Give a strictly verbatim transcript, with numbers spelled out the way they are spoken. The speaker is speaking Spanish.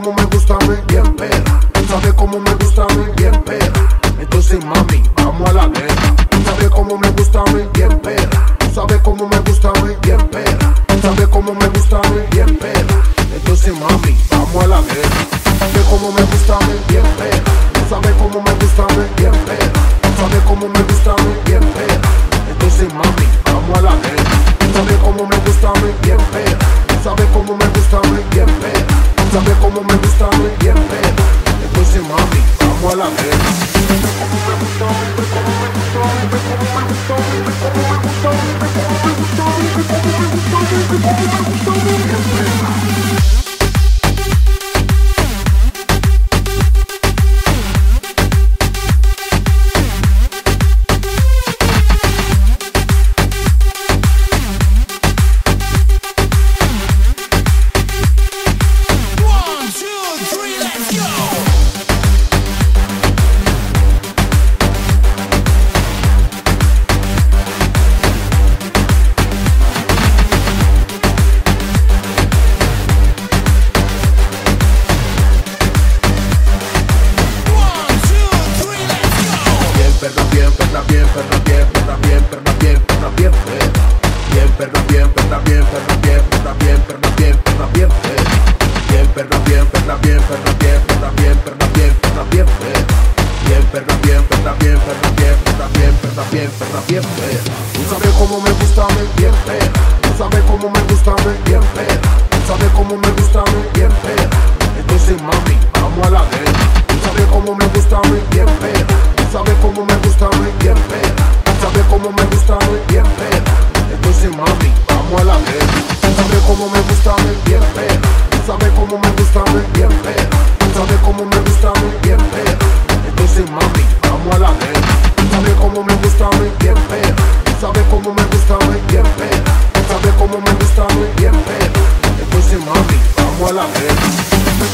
cómo me gusta a mí, bien perra. Tú sabes cómo me gusta a mí, bien perra. Entonces mami, vamos a la guerra. Tú sabes cómo me gusta a mí, bien perra. Tú sabes cómo me gusta a mí, bien perra. Tú sabes cómo me gusta a mí, bien perra. Entonces mami, vamos a la guerra. Tú sabes cómo me gusta a mí, bien perra. Tú sabes cómo me gusta a mí, bien perra. Tú sabes cómo me gusta a mí, bien perra. Entonces mami, vamos a la guerra. Tú sabes cómo me gusta a mí, bien perra. Tú sabes cómo me gusta a mí, bien perra. Tú sabes cómo me gusta a mí, bien perra. Entonces mami, vamos a la guerra. Tú sabes cómo me gusta a mí, bien perra. Tú sabes cómo me gusta a mí, bien perra. Tú sabes cómo me gusta a mí, bien perra. Entonces mami, vamos a la guerra. Tú sabes cómo me gusta a mí, bien perra. Tú sabes cómo me gusta a mí, bien perra. Tú sabes cómo me gusta a mí, bien perra. Entonces mami, vamos a la guerra. Tú sabes cómo me gusta a mí, bien perra. Tú sabes cómo me gusta a mí, bien perra. Tú sabes cómo me gusta a mí, bien perra. Entonces mami, vamos a la guerra. Tú sabes cómo me gusta a mí, bien perra. Tú sabes cómo me gusta a mí, bien perra. Tú sabes cómo me gusta a mí, bien perra. Entonces mami, vamos a la guerra.